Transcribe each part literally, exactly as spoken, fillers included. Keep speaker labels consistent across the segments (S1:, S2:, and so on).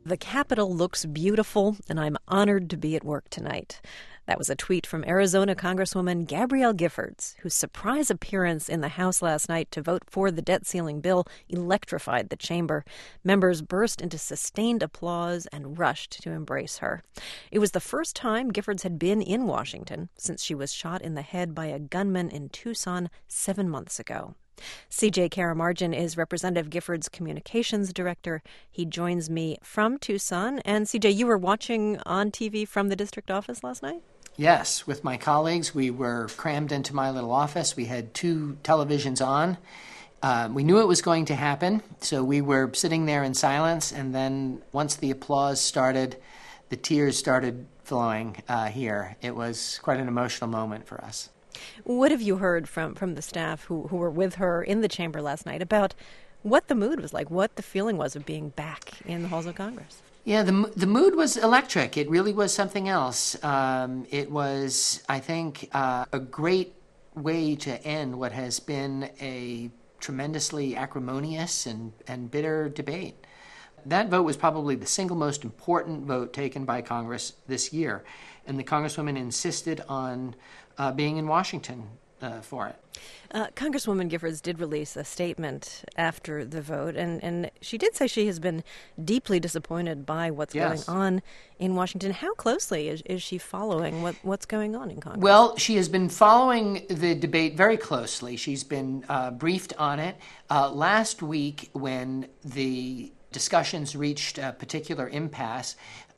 S1: The Capitol looks beautiful, and I'm honored to be at work tonight. That was a tweet from Arizona Congresswoman Gabrielle Giffords, whose surprise appearance in the House last night to vote for the debt ceiling bill electrified the chamber. Members burst into sustained applause and rushed to embrace her. It was the first time Giffords had been in Washington since she was shot in the head by a gunman in Tucson seven months ago. C J Karamarjan is Representative Giffords' communications director. He joins me from Tucson. And C J, you were watching on T V from the district office last night?
S2: Yes, with my colleagues. We were crammed into my little office. We had two televisions on. Uh, we knew it was going to happen, so we were sitting there in silence. And then once the applause started, the tears started flowing uh, here. It was quite an emotional moment for us.
S1: What have you heard from, from the staff who, who were with her in the chamber last night about what the mood was like, what the feeling was of being back in the halls of Congress?
S2: Yeah, the the mood was electric. It really was something else. Um, it was, I think, uh, a great way to end what has been a tremendously acrimonious and, and bitter debate. That vote was probably the single most important vote taken by Congress this year, and the Congresswoman insisted on uh, being in Washington uh, for it.
S1: Uh, Congresswoman Giffords did release a statement after the vote, and, and she did say she has been deeply disappointed by what's
S2: yes.
S1: going on in Washington. How closely is, is she following what, what's going on in Congress?
S2: Well, she has been following the debate very closely. She's been uh, briefed on it. Uh, last week, when the discussions reached a particular impasse,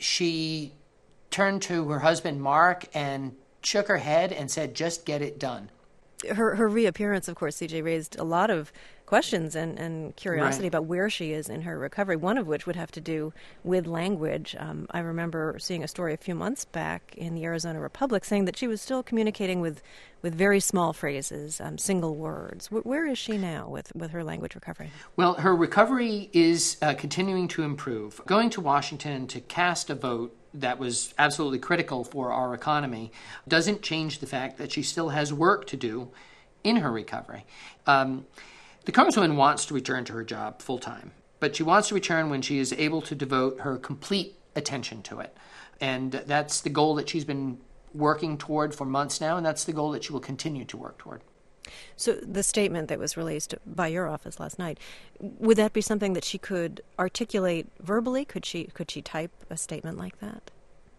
S2: she turned to her husband, Mark, and shook her head and said, just get it done.
S1: Her her reappearance, of course, C J, raised a lot of questions and, and curiosity
S2: right.
S1: about where she is in her recovery, one of which would have to do with language. Um, I remember seeing a story a few months back in the Arizona Republic saying that she was still communicating with, with very small phrases, um, single words. W- where is she now with, with her language recovery?
S2: Well, her recovery is uh, continuing to improve. Going to Washington to cast a vote that was absolutely critical for our economy doesn't change the fact that she still has work to do in her recovery. Um, the Congresswoman wants to return to her job full-time, but she wants to return when she is able to devote her complete attention to it. And that's the goal that she's been working toward for months now, and that's the goal that she will continue to work toward.
S1: So the statement that was released by your office last night, would that be something that she could articulate verbally? Could she could she type a statement like that?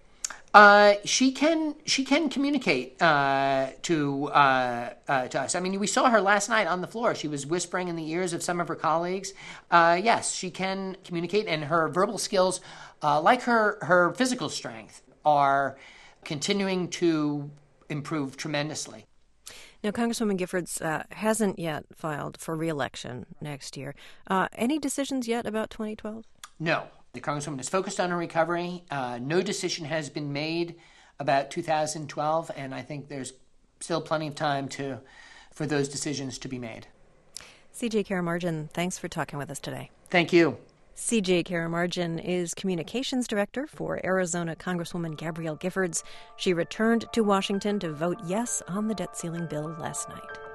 S2: Uh, she can she can communicate uh, to uh, uh, to us. I mean, we saw her last night on the floor. She was whispering in the ears of some of her colleagues. Uh, yes, she can communicate, and her verbal skills, uh, like her her physical strength, are continuing to improve tremendously.
S1: Now, Congresswoman Giffords uh, hasn't yet filed for re-election next year. Uh, any decisions yet about twenty twelve?
S2: No. The Congresswoman is focused on her recovery. Uh, no decision has been made about two thousand twelve, and I think there's still plenty of time to for those decisions to be made.
S1: C J Karamarjan, thanks for talking with us today.
S2: Thank you.
S1: C J Karamarjan is communications director for Arizona Congresswoman Gabrielle Giffords. She returned to Washington to vote yes on the debt ceiling bill last night.